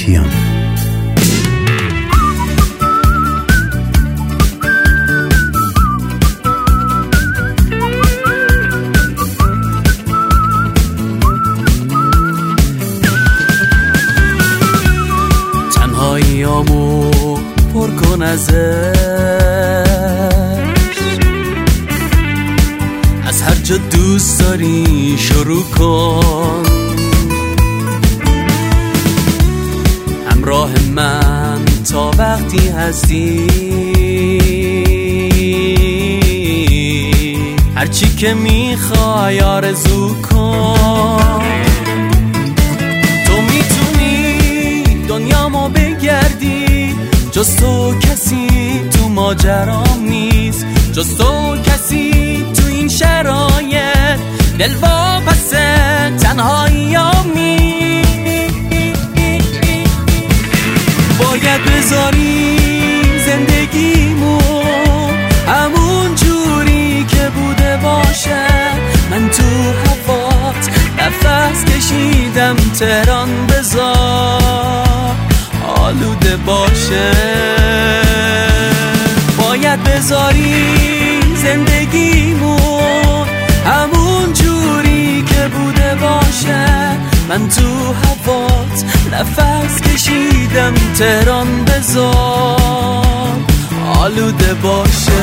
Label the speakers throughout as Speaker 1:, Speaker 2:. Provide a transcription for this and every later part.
Speaker 1: کیان.
Speaker 2: تنهاییامو پر کن ازش، از هر جا دوست داری شروع کن. همراه من تا وقتی هستی، هرچی که میخوای آرزو کن. تو میتونی دنیامو بگردی، جز تو کسی تو ماجرام نیست، جز تو کسی تو این شرایط دل واپس تنهاییامی. باید بذاری زندگیمو همون جوری که بوده باشه. من تو هوات نفس کشیدم، تهران بذار آلوده باشه. باید بذاری زندگیمو همون جوری که بوده باشه. من تو هوات نفس کشیدم، تهران بذار آلوده باشه.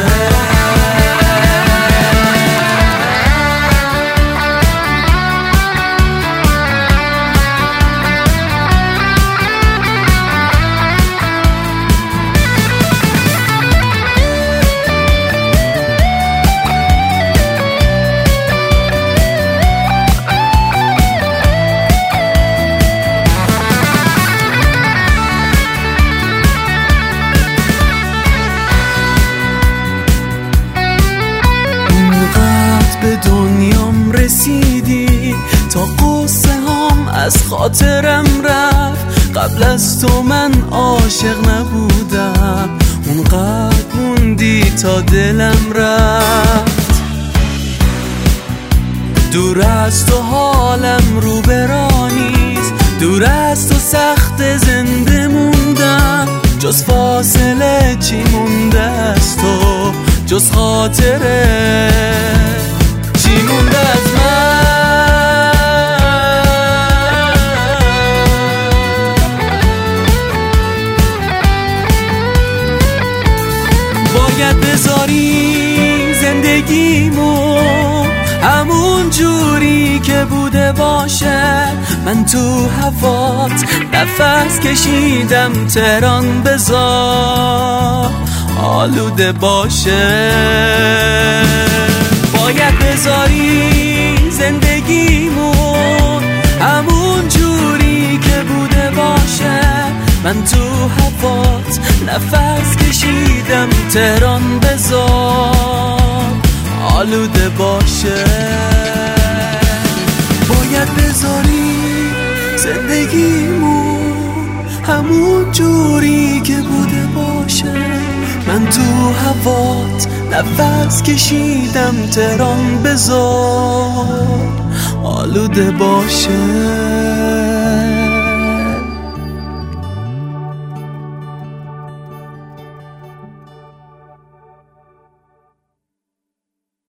Speaker 2: به دنیام رسیدی تا قصه هم از خاطرم رفت. قبل از تو من عاشق نبودم، اونقدر موندی تا دلم رفت. دور از تو حالم رو برانیست، دور از تو سخت زنده موندم. جز فاصله چی مونده از تو، جز خاطره چی مونده از من. باید بذاری زندگیمو همون جوری که بوده باشه. من تو هوات نفس کشیدم، تهران بذار آلوده باشه. باید بذاری زندگیمو همون جوری که بوده باشه. من تو هوات نفس کشیدم، تهران بذار آلوده باشه. باید بذاری زندگیمو همون جوری که بوده باشه. من تو هوات نفس کشیدم، تهران بذار آلوده باشه.